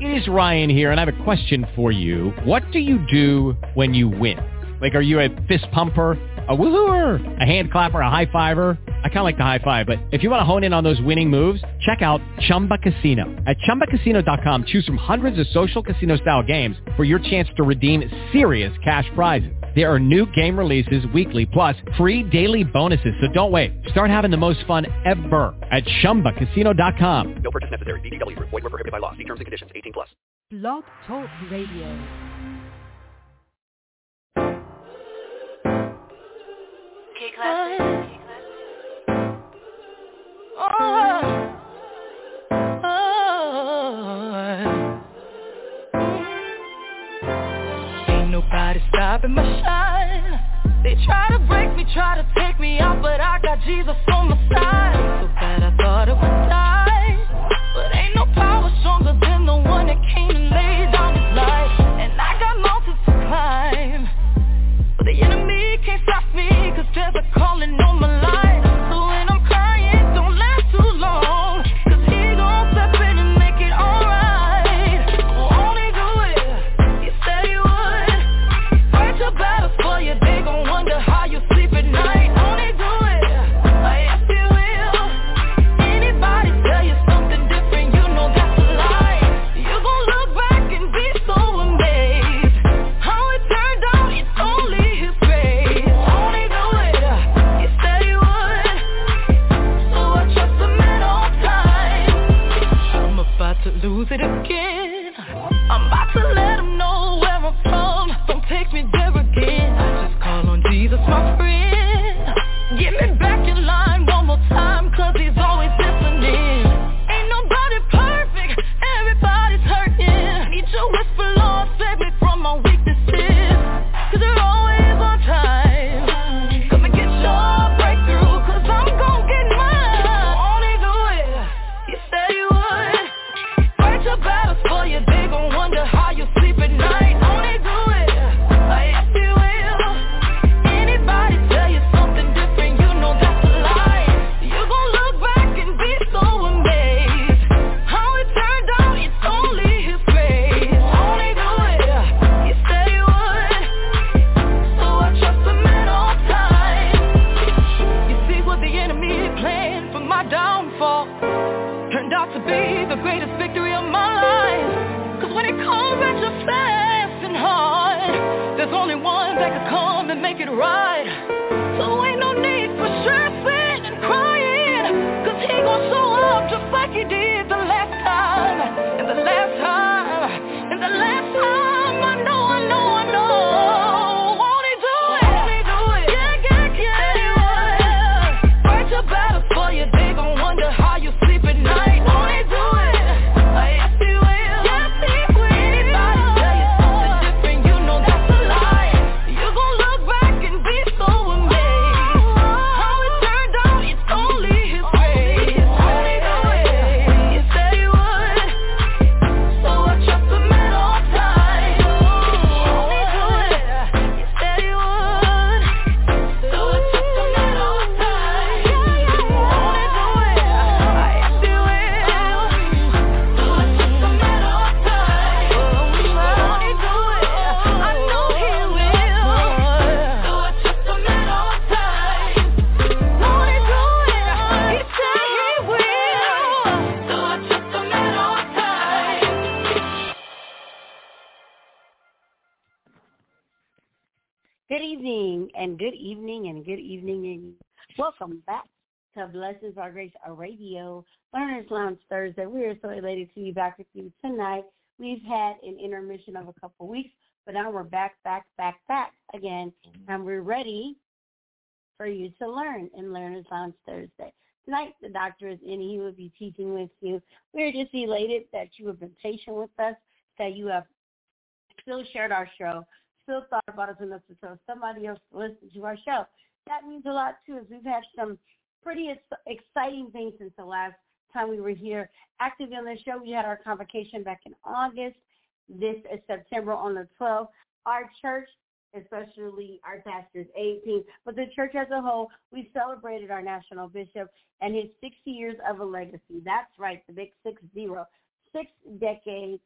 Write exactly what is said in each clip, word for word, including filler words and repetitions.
It is Ryan here, and I have a question for you. What do you do when you win? Like, are you a fist pumper, a woohooer, a hand clapper, a high fiver? I kind of like the high five, but if you want to hone in on those winning moves, check out Chumba Casino. At chumba casino dot com, choose from hundreds of social casino-style games for your chance to redeem serious cash prizes. There are new game releases weekly, plus free daily bonuses. So don't wait. Start having the most fun ever at chumba casino dot com. No purchase necessary. V G W. Void where prohibited by law. See terms and conditions. eighteen plus. Blog Talk Radio. K-Classic. Oh, oh. Ain't nobody stopping my shine. They try to break me, try to take me out, but I got Jesus on my side. So bad I thought I would die, but ain't no power stronger than the one that came and laid down his life. And I got mountains to climb, but the enemy can't stop me, cause there's a calling on my life. So when I'm crying, don't last too long, cause he gon' step in and make it alright. Won't he do it? He said he would. Fight your battles for you, they gon' wonder how you sleep at night. Won't he do it? Yes he will. Anybody tell you something different, you know that's a lie. You gon' look back and be so amazed how it turned out, it's only his grace. Won't he do it? He said he would. So I trust him at all times. I'm about to lose it again. I'm about to let him know where I'm from. Don't take me there again. I just call on Jesus, my friend. Get me back in line one more time, cause he's always listening. Ain't nobody perfect, everybody's hurting. Need your whisper, Lord, save me from my weaknesses, cause you're always on time. Come and get your breakthrough, cause I'm gon' get mine. Won't he do it? He said he would. Fight your battles for you, they gon' wonder how you sleep at night. Won't he do it? Yes he will. Anybody tell you something different, you know that's a lie. You gon' look back and be so amazed how it turned out, it's only his grace. Won't he do it? He said he would. So I trust him at all times. You see what the enemy planned for my downfall turned out to be the greatest victory of my life. Cause when it comes at you fast and hard, there's only one that can come and make it right. So ain't no need for stressing and crying, cause he gon' show up just like he did the last time. And the last time, and the last time, I know, I know, I know. Won't he do it? Won't he do it? Yeah, yeah, yeah. Said he would. Fight your battles for you, they gon' wonder how you sleep at night. Won't he do it? Yes he will. Yes he will. Anybody tell you something different, you know that's a lie. You gon' look back and be so amazed how it turned out, it's only his grace. Won't he do it? He said he would. So I trust him at all times. Won't he do it? He said he would. So I trust him at all times. Won't he do it? Yes he will. So I trust him at all times. Won't he do it? I know he will. So I trust him at all times. Won't he do it? He said he will. So I trust him at all times. Good evening and good evening and good evening and welcome back to Blessings by Grace, a radio Learners Lounge Thursday. We are so elated to be back with you tonight. We've had an intermission of a couple weeks, but now we're back, back, back, back again, and we're ready for you to learn in Learners Lounge Thursday. Tonight, the doctor is in. He will be teaching with you. We're just elated that you have been patient with us, that you have still shared our show, still thought about us enough to tell somebody else to listen to our show. That means a lot, too, as we've had some pretty ex- exciting things since the last time we were here actively on the show. We had our convocation back in August. This is September on the twelfth. Our church, especially our pastors, eighteen, but the church as a whole, we celebrated our national bishop and his sixty years of a legacy. That's right, the big six zero. Six decades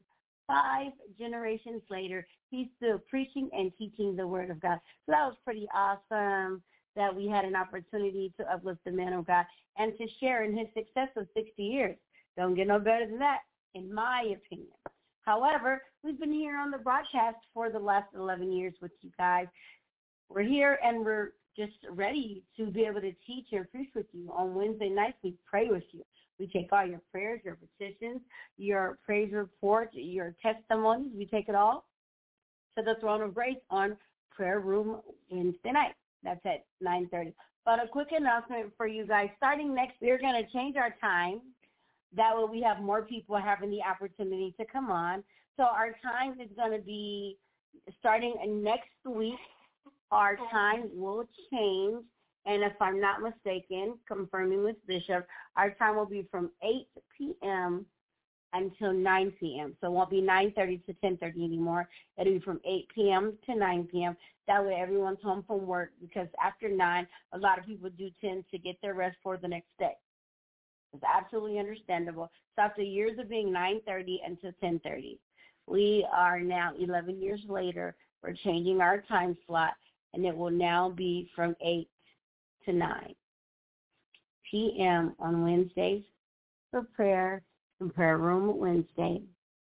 five generations later, he's still preaching and teaching the word of God. So that was pretty awesome that we had an opportunity to uplift the man of God and to share in his success of sixty years. Don't get no better than that, in my opinion. However, we've been here on the broadcast for the last eleven years with you guys. We're here and we're just ready to be able to teach and preach with you. On Wednesday nights, we pray with you. We take all your prayers, your petitions, your praise reports, your testimonies. We take it all to the throne of grace on Prayer Room Wednesday night. That's at nine thirty. But a quick announcement for you guys. Starting next, we're going to change our time. That way we have more people having the opportunity to come on. So our time is going to be starting next week. Our time will change. And if I'm not mistaken, confirming with Bishop, our time will be from eight p.m. until nine p.m. So it won't be nine thirty to ten thirty anymore. It'll be from eight p.m. to nine p.m. That way everyone's home from work, because after nine, a lot of people do tend to get their rest for the next day. It's absolutely understandable. So after years of being nine thirty until ten thirty, we are now eleven years later. We're changing our time slot, and it will now be from eight to nine p.m. on Wednesdays for prayer and Prayer Room Wednesday,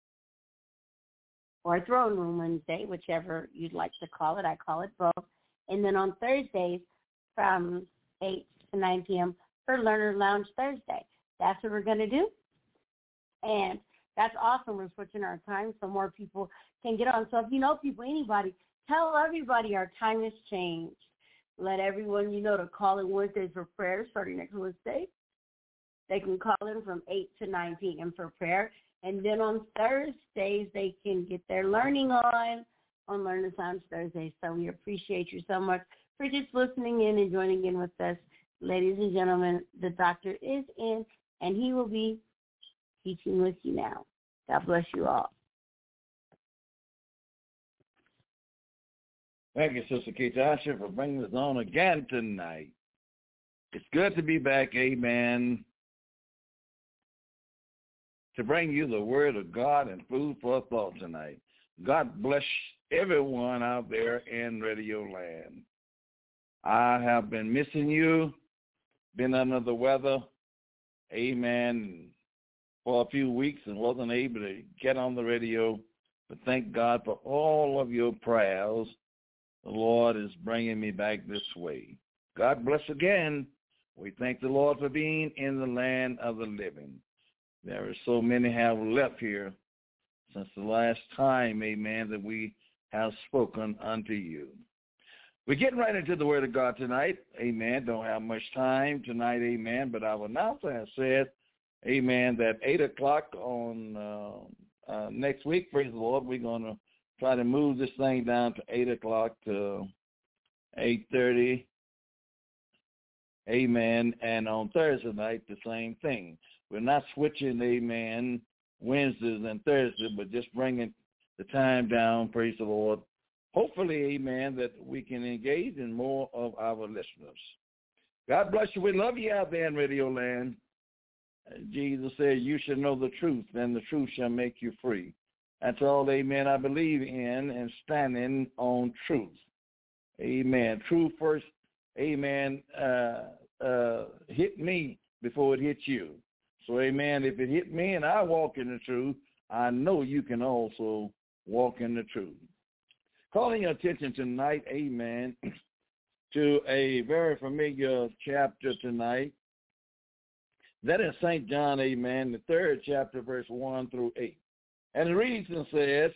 or Throne Room Wednesday, whichever you'd like to call it. I call it both. And then on Thursdays from eight to nine p.m. for Learner Lounge Thursday. That's what we're going to do. And that's awesome. We're switching our time so more people can get on. So if you know people, anybody, tell everybody our time has changed. Let everyone you know to call in Wednesdays for prayer starting next Wednesday. They can call in from eight to nine p.m. for prayer. And then on Thursdays, they can get their learning on on Learner's Lounge Thursdays. So we appreciate you so much for just listening in and joining in with us. Ladies and gentlemen, the doctor is in, and he will be teaching with you now. God bless you all. Thank you, Sister Ketasha, for bringing us on again tonight. It's good to be back, amen, to bring you the word of God and food for thought tonight. God bless everyone out there in Radio Land. I have been missing you, been under the weather, amen, for a few weeks and wasn't able to get on the radio, but thank God for all of your prayers. The Lord is bringing me back this way. God bless again. We thank the Lord for being in the land of the living. There are so many have left here since the last time, amen, that we have spoken unto you. We're getting right into the Word of God tonight, amen. Don't have much time tonight, amen, but our announcer has said, amen, that eight o'clock on uh, uh, next week, praise the Lord, we're going to try to move this thing down to eight o'clock to eight thirty, amen, and on Thursday night, the same thing. We're not switching, amen, Wednesdays and Thursdays, but just bringing the time down, praise the Lord. Hopefully, amen, that we can engage in more of our listeners. God bless you. We love you out there in Radio Land. Jesus said, you shall know the truth, and the truth shall make you free. That's all, amen, I believe in and standing on truth. Amen. Truth first, amen, uh, uh, hit me before it hits you. So, amen, if it hit me and I walk in the truth, I know you can also walk in the truth. Calling your attention tonight, amen, to a very familiar chapter tonight. That is Saint John, amen, the third chapter, verse one through eight. And it reads and says,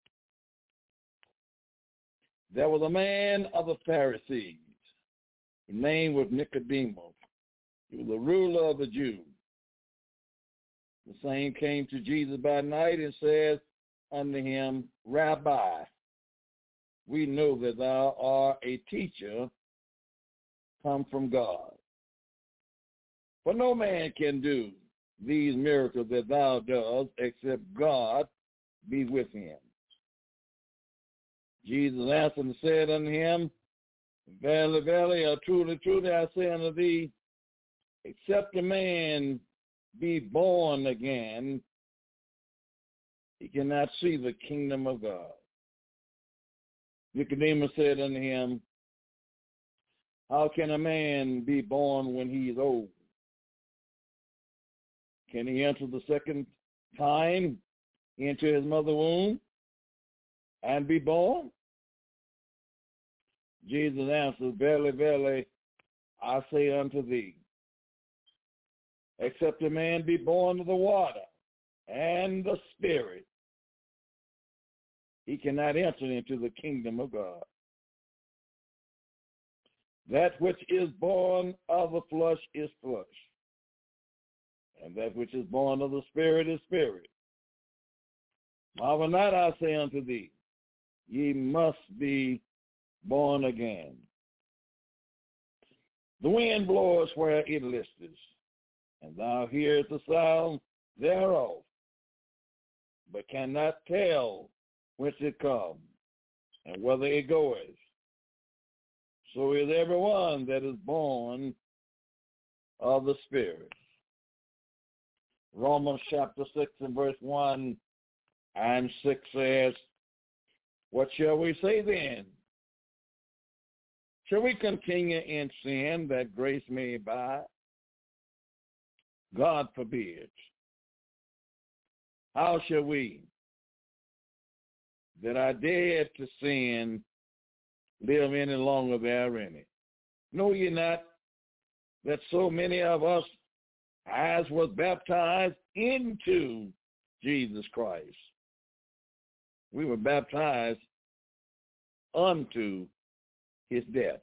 there was a man of the Pharisees, his name was Nicodemus. He was the ruler of the Jews. The same came to Jesus by night and said unto him, Rabbi, we know that thou art a teacher come from God. For no man can do these miracles that thou dost except God be with him. Jesus answered and said unto him, verily, verily, or truly, truly, I say unto thee, except a man be born again, he cannot see the kingdom of God. Nicodemus said unto him, how can a man be born when he is old? Can he enter the second time into his mother's womb and be born? Jesus answered, verily, verily, I say unto thee, except a man be born of the water and the Spirit, he cannot enter into the kingdom of God. That which is born of the flesh is flesh, and that which is born of the Spirit is spirit. Marvel not, I say unto thee, ye must be born again. The wind blows where it listeth, and thou hearest the sound thereof, but cannot tell whence it comes, and whither it goeth. So is everyone that is born of the Spirit. Romans chapter six and verse one and six says, what shall we say then? Shall we continue in sin that grace may abound? God forbid. How shall we that are dead to sin live any longer therein? Know ye not that so many of us as was baptized into Jesus Christ, we were baptized unto his death.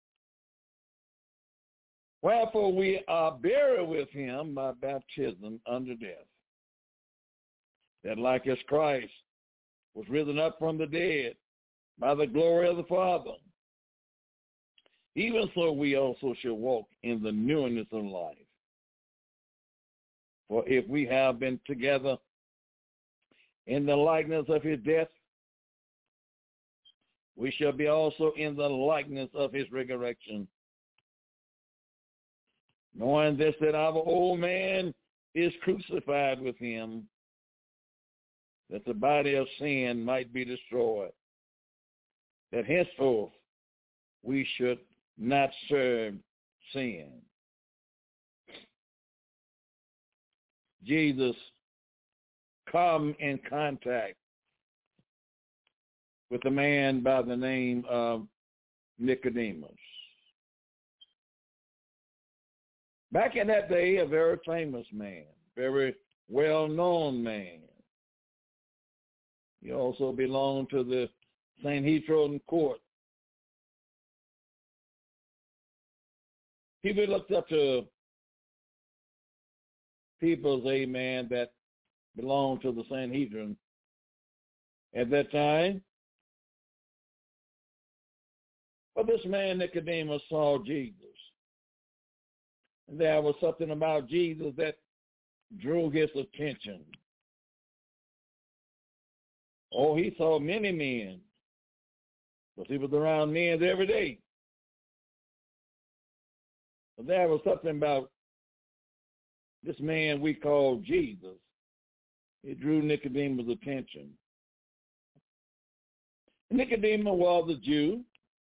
Wherefore we are buried with him by baptism unto death, that like as Christ was risen up from the dead by the glory of the Father, even so we also shall walk in the newness of life. For if we have been together in the likeness of his death, we shall be also in the likeness of his resurrection. Knowing this, that our old man is crucified with him, that the body of sin might be destroyed, that henceforth we should not serve sin. Jesus come in contact with a man by the name of Nicodemus. Back in that day, a very famous man, very well-known man. He also belonged to the Sanhedrin court. People looked up to peoples, amen, that belonged to the Sanhedrin at that time. But this man, Nicodemus, saw Jesus. And there was something about Jesus that drew his attention. Oh, he saw many men, because he was around men every day. But there was something about this man we call Jesus. It drew Nicodemus' attention. Nicodemus was a Jew.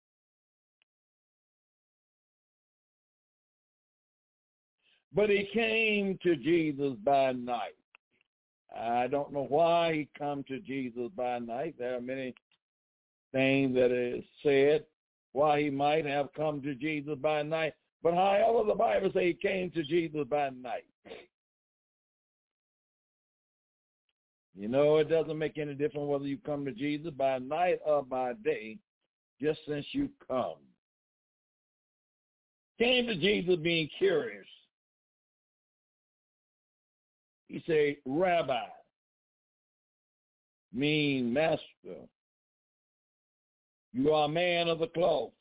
But he came to Jesus by night. I don't know why he come to Jesus by night. There are many things that is said why he might have come to Jesus by night. But however, the Bible says he came to Jesus by night. You know, it doesn't make any difference whether you come to Jesus by night or by day, just since you come. Came to Jesus being curious. He said, Rabbi, mean master. You are a man of the cloth.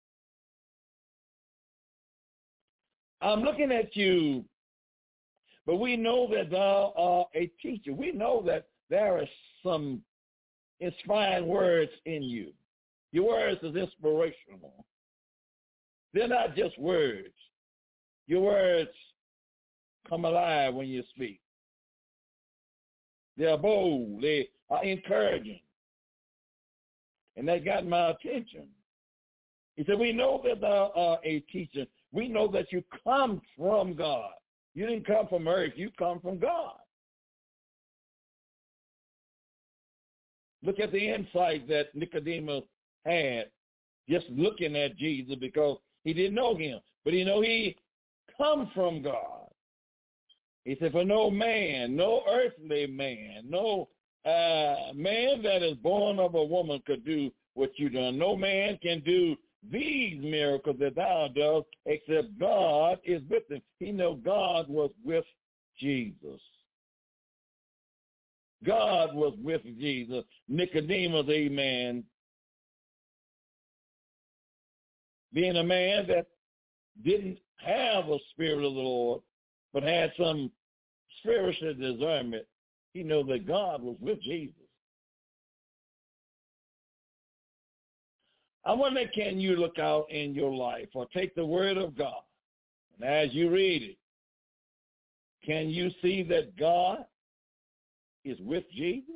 I'm looking at you, but we know that thou art a teacher. We know that there are some inspiring words in you. Your words is inspirational. They're not just words. Your words come alive when you speak. They are bold. They are encouraging. And that got my attention. He said, we know that thou art a teacher. We know that you come from God. You didn't come from earth. You come from God. Look at the insight that Nicodemus had just looking at Jesus, because he didn't know him. But he know he come from God. He said, for no man, no earthly man, no uh, man that is born of a woman could do what you done. No man can do these miracles that thou dost except God is with him. He know God was with Jesus. God was with Jesus. Nicodemus, amen, being a man that didn't have a spirit of the Lord, but had some spiritual discernment, he knew that God was with Jesus. I wonder, can you look out in your life or take the word of God, and as you read it, can you see that God is with Jesus?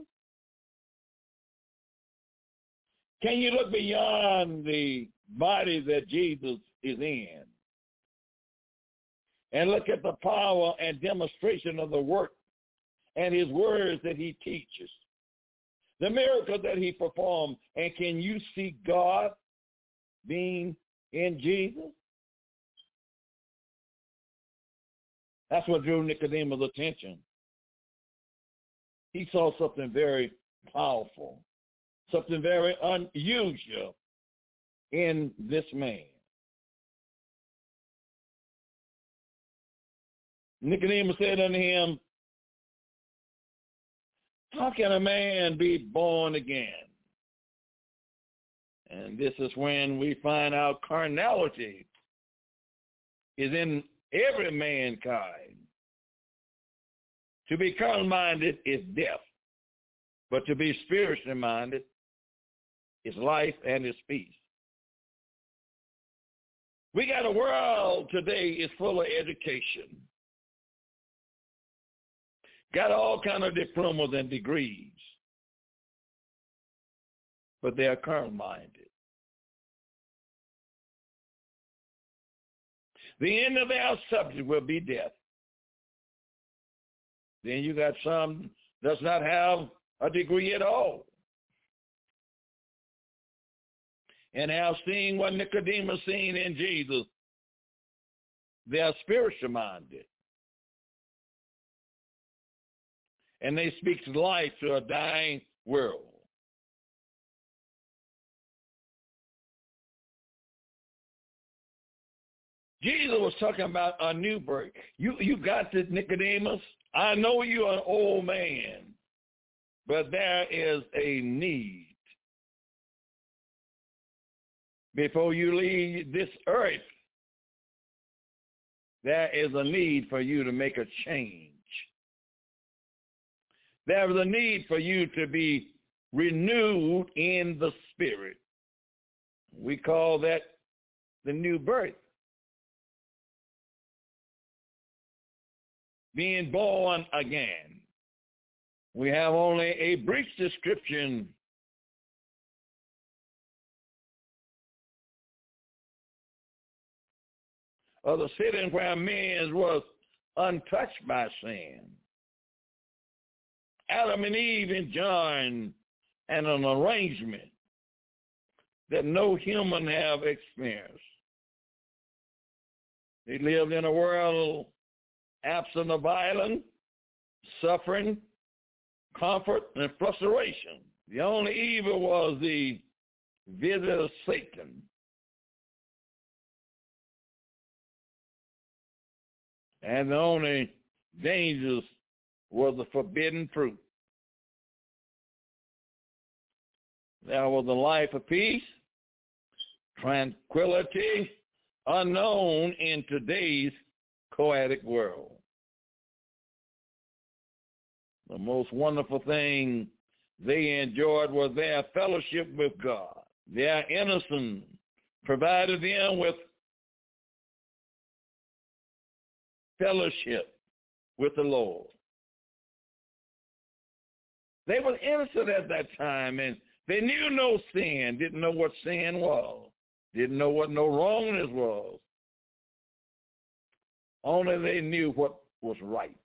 Can you look beyond the body that Jesus is in and look at the power and demonstration of the work and his words that he teaches, the miracles that he performed, and can you see God being in Jesus? That's what drew Nicodemus' attention. He saw something very powerful, something very unusual in this man. Nicodemus said unto him, how can a man be born again? And this is when we find out carnality is in every mankind. To be carnal-minded is death, but to be spiritually minded is life and is peace. We got a world today is full of education. Got all kind of diplomas and degrees, but they are carnal-minded. The end of their subject will be death. Then you got some does not have a degree at all. And have seen what Nicodemus seen in Jesus. They are spiritual minded. And they speak life to a dying world. Jesus was talking about a new birth. You you got this, Nicodemus. I know you're an old man, but there is a need. Before you leave this earth, there is a need for you to make a change. There is a need for you to be renewed in the spirit. We call that the new birth. Being born again. We have only a brief description of the setting where man was untouched by sin. Adam and Eve enjoyed an arrangement that no human have experienced. They lived in a world absent of violence, suffering, comfort, and frustration. The only evil was the visit of Satan. And the only dangers was the forbidden fruit. There was a life of peace, tranquility, unknown in today's chaotic world. The most wonderful thing they enjoyed was their fellowship with God. Their innocence provided them with fellowship with the Lord. They were innocent at that time, and they knew no sin, didn't know what sin was, didn't know what no wrongness was. Only they knew what was right.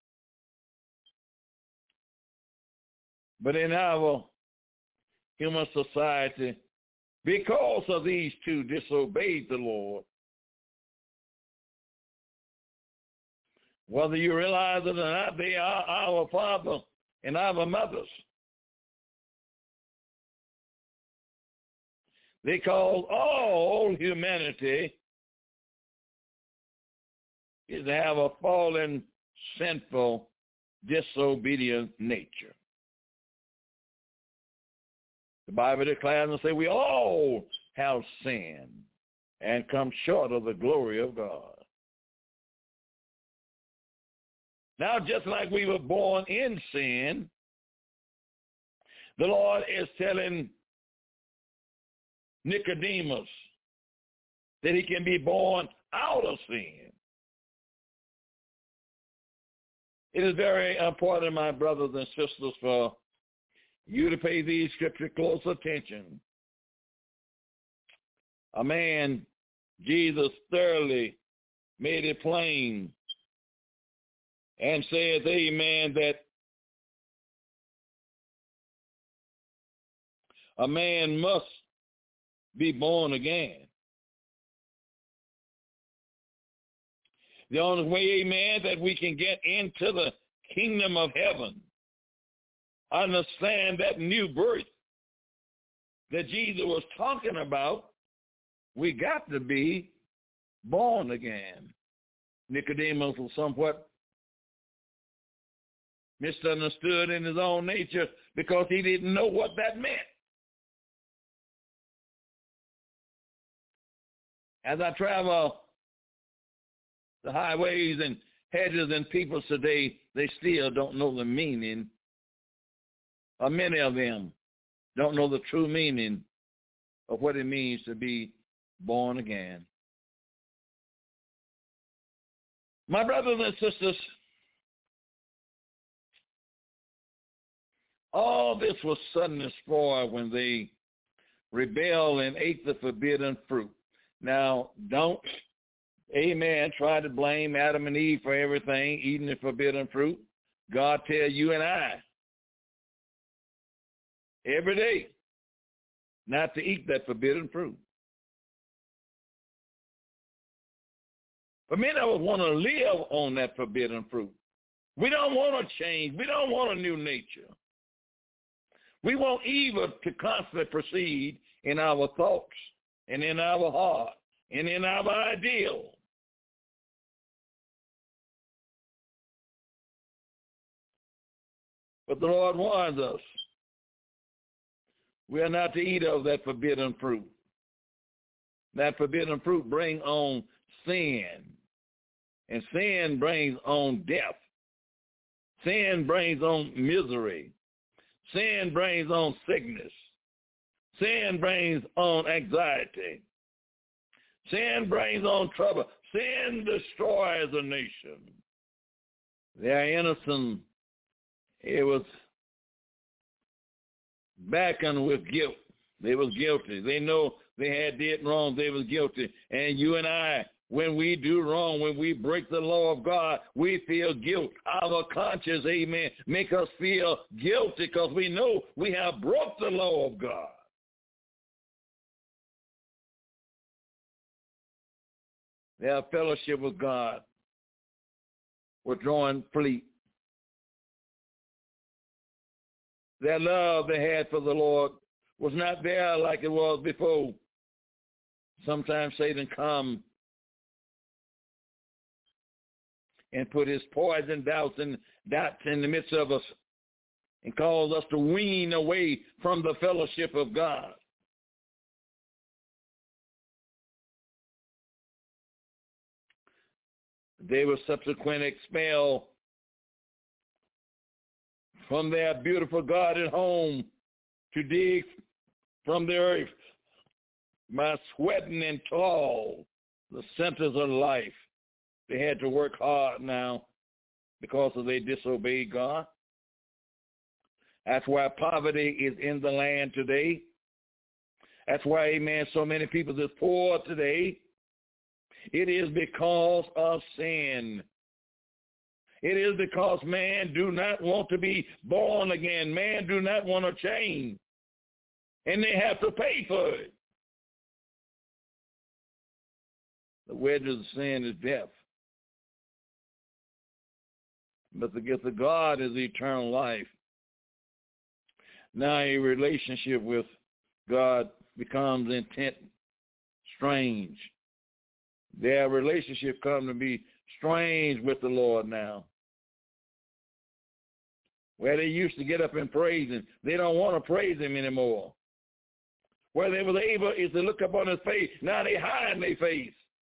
But in our human society, because of these two disobeyed the Lord, whether you realize it or not, they are our father and our mothers. They call all humanity is to have a fallen, sinful, disobedient nature. The Bible declares and says we all have sinned and come short of the glory of God. Now, just like we were born in sin, the Lord is telling Nicodemus that he can be born out of sin. It is very important, my brothers and sisters, for you to pay these scriptures close attention. A man, Jesus, thoroughly made it plain and says, amen, that a man must be born again. The only way, amen, that we can get into the kingdom of heaven, understand that new birth that Jesus was talking about, we got to be born again. Nicodemus was somewhat misunderstood in his own nature because he didn't know what that meant. As I travel the highways and hedges and people today, they still don't know the meaning, or many of them don't know the true meaning of what it means to be born again. My brothers and sisters, all this was suddenly spoiled when they rebelled and ate the forbidden fruit. Now, don't, amen, try to blame Adam and Eve for everything, eating the forbidden fruit. God tell you and I every day not to eat that forbidden fruit. But many of us want to live on that forbidden fruit. We don't want to change. We don't want a new nature. We want evil to constantly proceed in our thoughts and in our heart and in our ideal. But the Lord warns us, we are not to eat of that forbidden fruit. That forbidden fruit brings on sin, and sin brings on death. Sin brings on misery. Sin brings on sickness. Sin brings on anxiety. Sin brings on trouble. Sin destroys a nation. They are innocent. It was backing with guilt. They was guilty. They know they had did wrong. They was guilty. And you and I, when we do wrong, when we break the law of God, we feel guilt. Our conscience, amen, make us feel guilty because we know we have broke the law of God. Their fellowship with God was drawing fleet. Their love they had for the Lord was not there like it was before. Sometimes Satan comes and put his poison doubts and doubts in the midst of us and cause us to wean away from the fellowship of God. They were subsequently expelled from their beautiful garden home to dig from the earth by sweating and toil, the centers of life. They had to work hard now because of they disobeyed God. That's why poverty is in the land today. That's why, amen, so many people are poor today. It is because of sin. It is because man do not want to be born again. Man do not want to change. And they have to pay for it. The wages of sin is death. But the gift of God is eternal life. Now a relationship with God becomes intent strange. Their relationship comes to be strange with the Lord now. Where they used to get up and praise him, they don't want to praise him anymore. Where they were able is to look up on his face. Now they hide their face.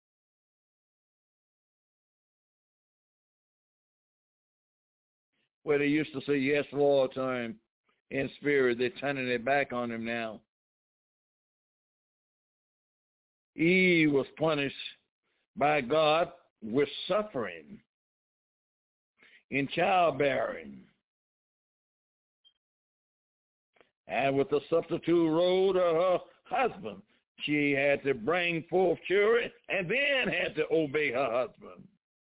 Where they used to say yes, Lord, to him in spirit, they're turning their back on him now. Eve was punished by God with suffering in childbearing. And with the substitute role of her husband, she had to bring forth children and then had to obey her husband.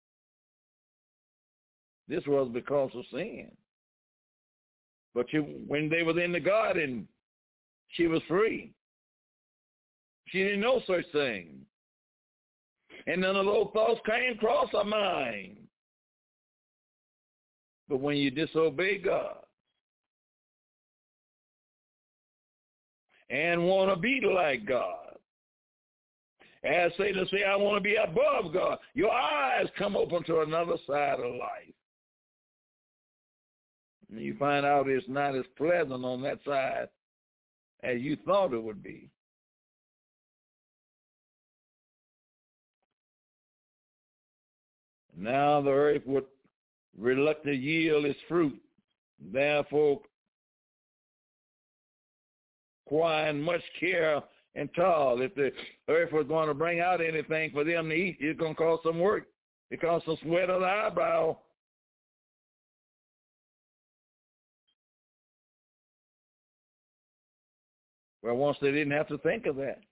This was because of sin. But she, when they were in the garden, she was free. She didn't know such thing. And none of those thoughts came across her mind. But when you disobey God and want to be like God, as Satan say, I want to be above God, your eyes come open to another side of life. And you find out it's not as pleasant on that side as you thought it would be. Now the earth would reluctantly yield its fruit, therefore requiring much care and toil. If the earth was going to bring out anything for them to eat, it's going to cost some work. It costs some sweat on the eyebrow. Well, once they didn't have to think of that.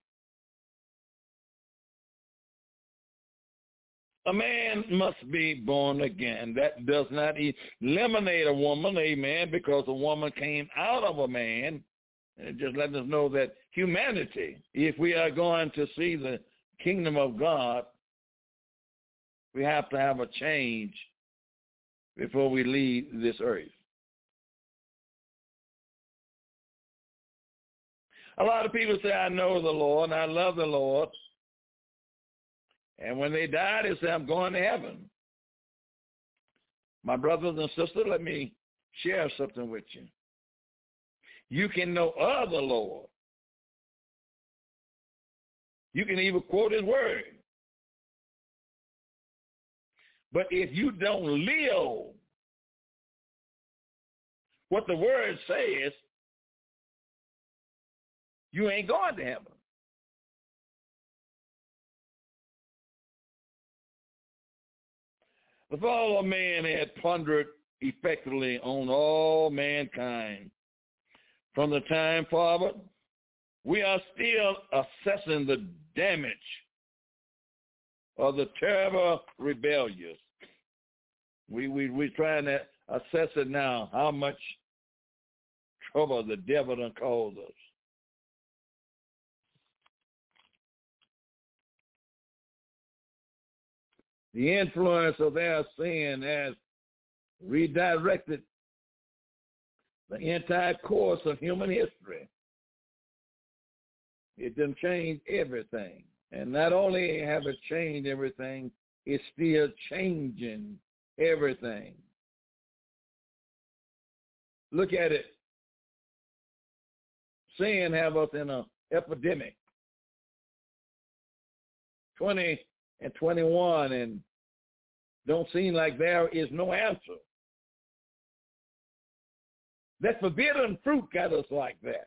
A man must be born again. That does not eliminate a woman, amen, because a woman came out of a man. And just letting us know that humanity, if we are going to see the kingdom of God, we have to have a change before we leave this earth. A lot of people say, I know the Lord and I love the Lord. And when they die, they say, I'm going to heaven. My brothers and sisters, let me share something with you. You can know of the Lord. You can even quote his word. But if you don't live what the word says, you ain't going to heaven. The fall of man had plundered effectively on all mankind. From the time forward, we are still assessing the damage of the terrible rebellious. We, we, we're trying to assess it now, how much trouble the devil done caused us. The influence of their sin has redirected the entire course of human history. It done changed everything. And not only have it changed everything, it's still changing everything. Look at it. Sin have us in an epidemic. twenty and twenty-one, and don't seem like there is no answer. That forbidden fruit got us like that.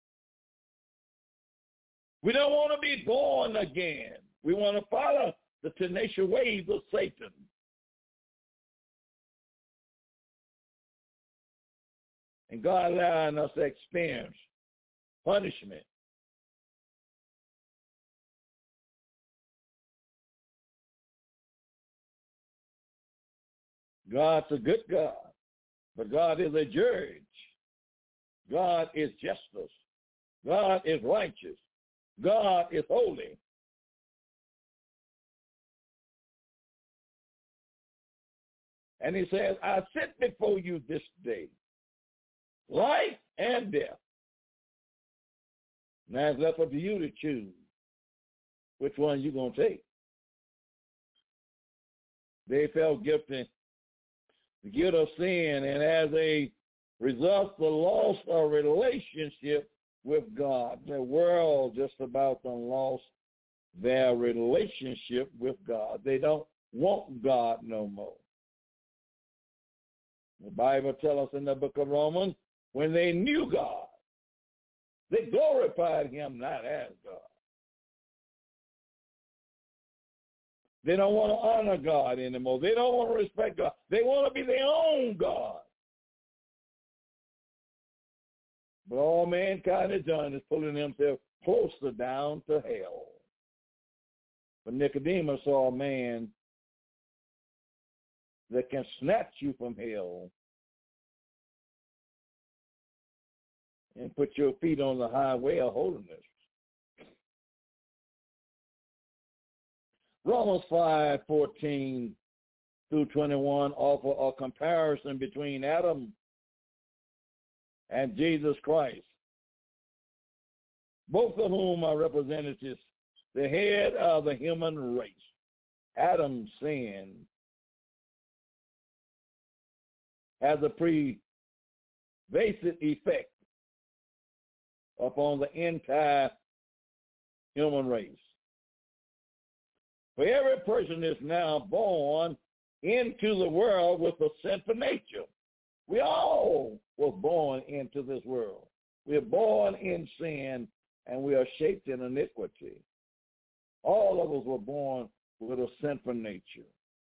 We don't want to be born again. We want to follow the tenacious ways of Satan. And God allowing us to experience punishment. God's a good God, but God is a judge. God is justice. God is righteous. God is holy. And he says, I set before you this day life and death. Now it's left up to you to choose which one you're going to take. They felt guilty, the guilt of sin, and as a result, the loss of relationship with God. The world just about done lost their relationship with God. They don't want God no more. The Bible tells us in the book of Romans, when they knew God, they glorified him not as God. They don't want to honor God anymore. They don't want to respect God. They want to be their own God. But all mankind has done is pulling themselves closer down to hell. But Nicodemus saw a man that can snatch you from hell and put your feet on the highway of holiness. Romans five fourteen through twenty-one offer a comparison between Adam and Jesus Christ, both of whom are representatives, the head of the human race. Adam's sin has a pervasive effect upon the entire human race. For every person is now born into the world with a sinful nature. We all were born into this world. We are born in sin, and we are shaped in iniquity. All of us were born with a sinful nature.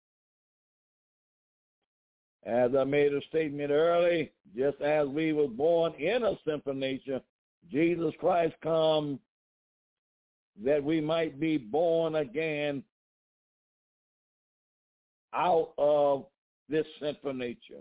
As I made a statement early, just as we were born in a sinful nature, Jesus Christ come that we might be born again out of this sinful nature.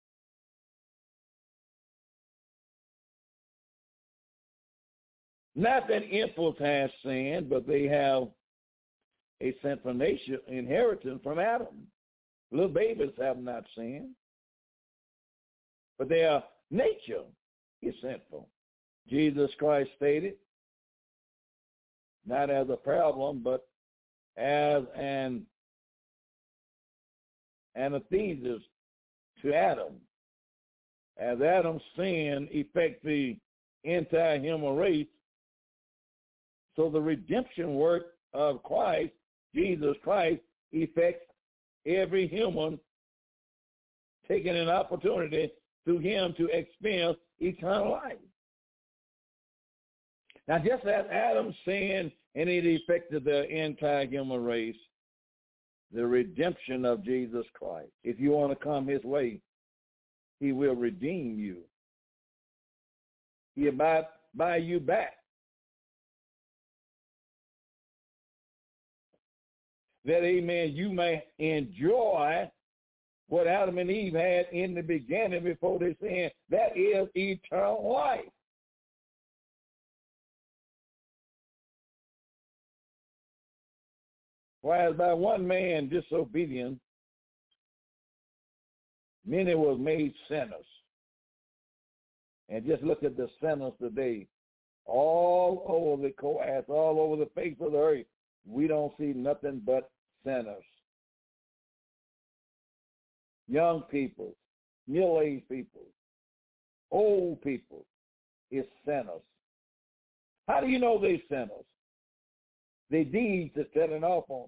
Not that infants have sinned, but they have a sinful nature inherited from Adam. Little babies have not sinned, but their nature is sinful. Jesus Christ stated, not as a problem, but as an antithesis to Adam. As Adam's sin affects the entire human race, so the redemption work of Christ, Jesus Christ, affects every human, taking an opportunity through him to experience eternal life. Now, just as Adam sinned and it affected the entire human race, the redemption of Jesus Christ, if you want to come his way, he will redeem you. He'll buy, buy you back. That, amen, you may enjoy what Adam and Eve had in the beginning before they sinned. That is eternal life. Whereas by one man disobedience, many was made sinners. And just look at the sinners today. All over the coast, all over the face of the earth, we don't see nothing but sinners. Young people, middle-aged people, old people is sinners. How do you know they're sinners? Their deeds are telling off on them.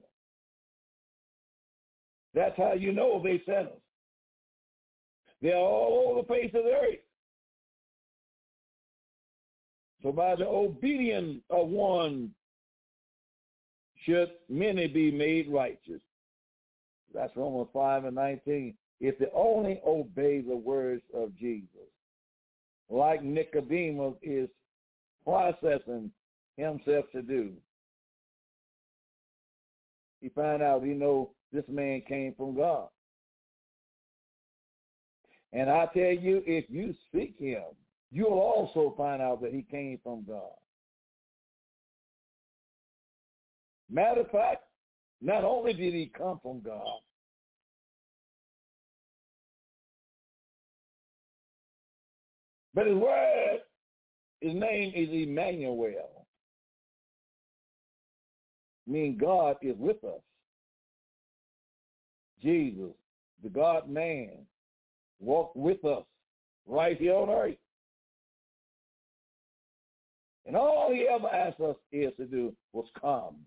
That's how you know they're sinners. They're all over the face of the earth. So by the obedience of one should many be made righteous. That's Romans five and nineteen. If they only obey the words of Jesus. like Nicodemus is processing himself to do. He found out, he know this man came from God. And I tell you, if you seek him, you'll also find out that he came from God. Matter of fact, not only did he come from God, but his word, his name is Emmanuel, meaning God is with us. Jesus, the God-man, walked with us right here on earth. And all he ever asked us is to do was come.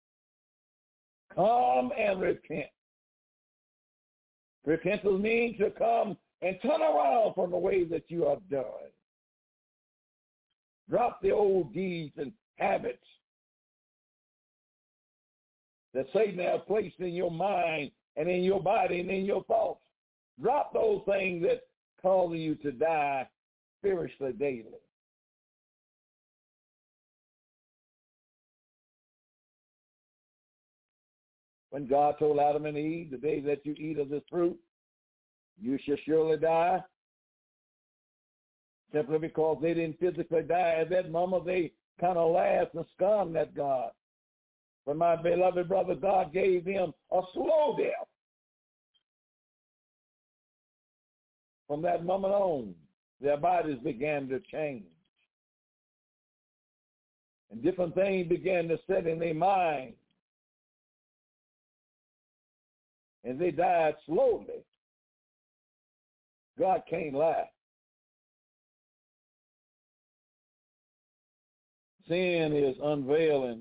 Come and repent. Repentance means to come and turn around from the ways that you have done. Drop the old deeds and habits that Satan has placed in your mind and in your body and in your thoughts. Drop those things that cause you to die spiritually daily. When God told Adam and Eve, the day that you eat of this fruit, you shall surely die, simply because they didn't physically die at that moment, they kind of laughed and scorned at God. But my beloved brother, God gave them a slow death. From that moment on, their bodies began to change. And different things began to set in their mind. And they died slowly. God can't lie. Sin is unveiling,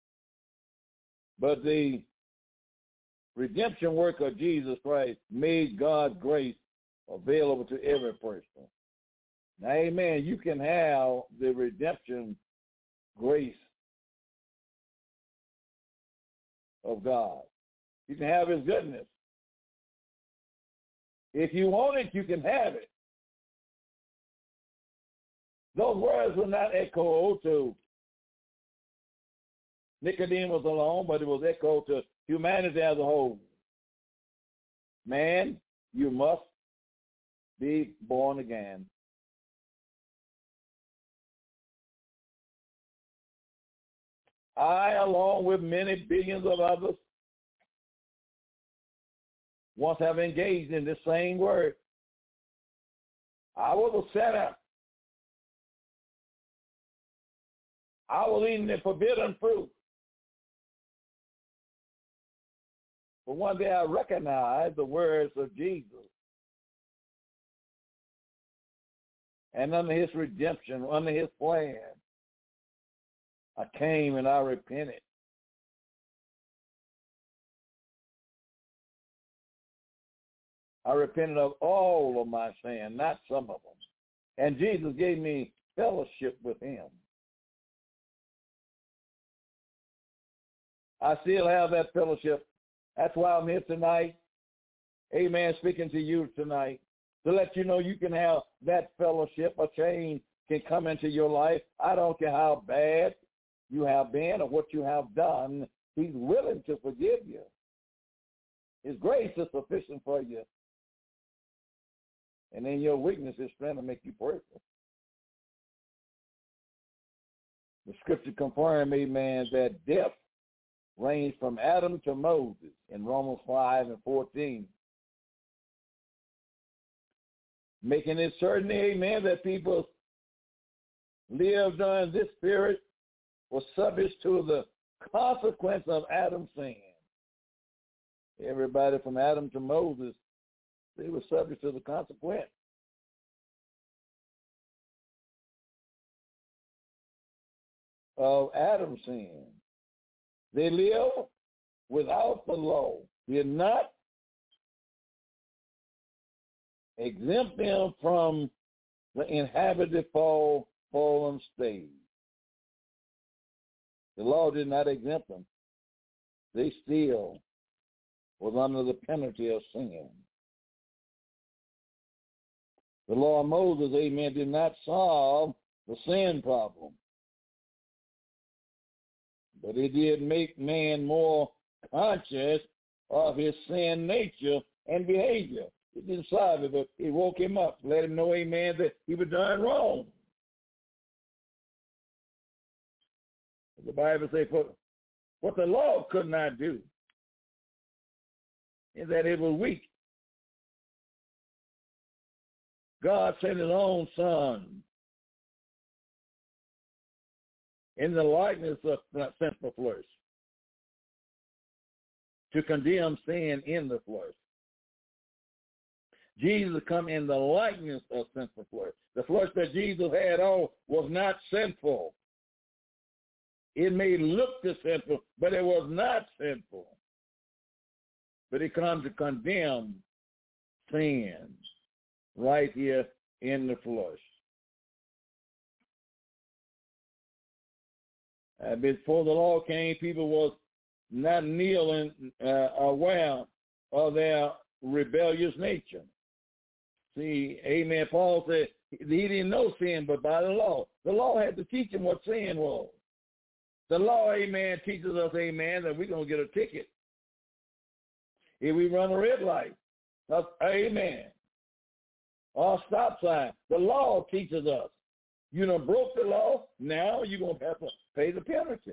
but the redemption work of Jesus Christ made God's grace available to every person. Now, amen, you can have the redemption grace of God. You can have his goodness. If you want it, you can have it. Those words were not echoed to Nicodemus alone, but it was echoed to humanity as a whole. Man, you must be born again. I, along with many billions of others, once have engaged in this same word. I was a sinner. I was eating the forbidden fruit. But one day I recognized the words of Jesus. And under his redemption, under his plan, I came and I repented. I repented of all of my sin, not some of them. And Jesus gave me fellowship with him. I still have that fellowship. That's why I'm here tonight. Amen, speaking to you tonight, to let you know you can have that fellowship. A change can come into your life. I don't care how bad you have been or what you have done. He's willing to forgive you. His grace is sufficient for you. And in your weakness, his strength will make you perfect. The scripture confirms, amen, that death reigned from Adam to Moses in Romans five and fourteen. Making it certain, amen, that people lived during this period was subject to the consequence of Adam's sin. Everybody from Adam to Moses, they were subject to the consequence. Of Adam's sin. They live without the law. Did not exempt them from the inhabited fall, fallen state. The law did not exempt them. They still was under the penalty of sin. The law of Moses, amen, did not solve the sin problem. But it did make man more conscious of his sin nature and behavior. It didn't solve it, but it woke him up, let him know, amen, that he was doing wrong. The Bible says, what the law could not do is that it was weak. God sent his own son in the likeness of sinful flesh to condemn sin in the flesh. Jesus come in the likeness of sinful flesh. The flesh that Jesus had on was not sinful. It may look to sinful, but it was not sinful. But it comes to condemn sin right here in the flesh. Uh, before the law came, people was not kneeling, uh, aware of their rebellious nature. See, amen, Paul said he didn't know sin but by the law. The law had to teach him what sin was. The law, amen, teaches us, amen, that we're going to get a ticket if we run a red light. That's, amen. Or a stop sign. The law teaches us. You done broke the law, now you're going to have to pay the penalty.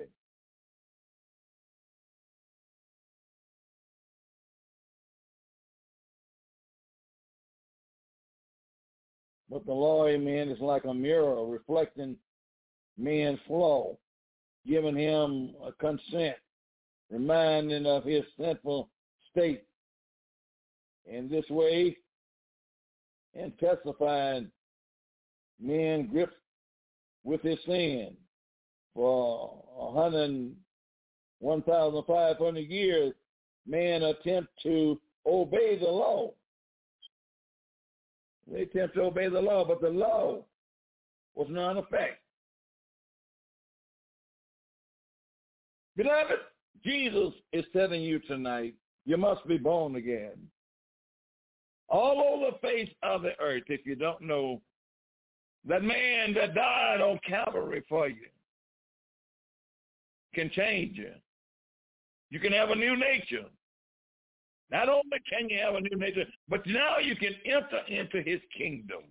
But the law, amen, is like a mirror reflecting man's flaw, giving him a consent, reminding of his sinful state. In this way, and testifying, man gripped with his sin for one thousand five hundred years, man attempt to obey the law. They attempt to obey the law, but the law was not in effect. Beloved, Jesus is telling you tonight, you must be born again. All over the face of the earth, if you don't know, that man that died on Calvary for you can change you. You can have a new nature. Not only can you have a new nature, but now you can enter into his kingdom.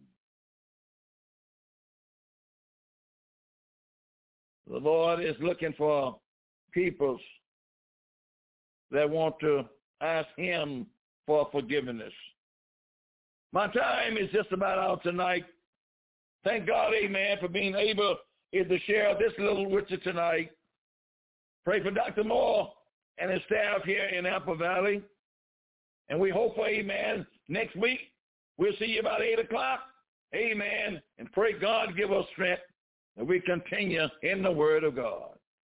The Lord is looking for people that want to ask him for forgiveness. My time is just about out tonight. Thank God, amen, for being able to share this little with you tonight. Pray for Doctor Moore and his staff here in Apple Valley. And we hope for, amen, next week we'll see you about eight o'clock. Amen. And pray God give us strength that we continue in the Word of God.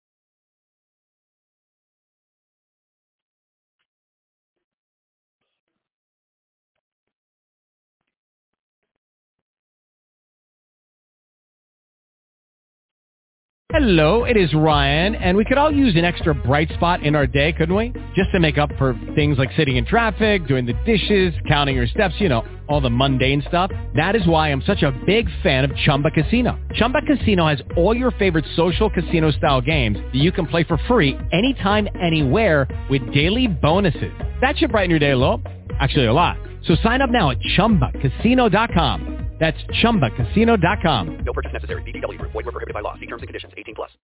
Hello, it is Ryan, and we could all use an extra bright spot in our day, couldn't we? Just to make up for things like sitting in traffic, doing the dishes, counting your steps, you know, all the mundane stuff. That is why I'm such a big fan of Chumba Casino. Chumba Casino has all your favorite social casino-style games that you can play for free anytime, anywhere with daily bonuses. That should brighten your day a little. Actually, a lot. So sign up now at chumba casino dot com. That's chumba casino dot com. No purchase necessary. V G W. Void where prohibited by law. See terms and conditions. eighteen plus.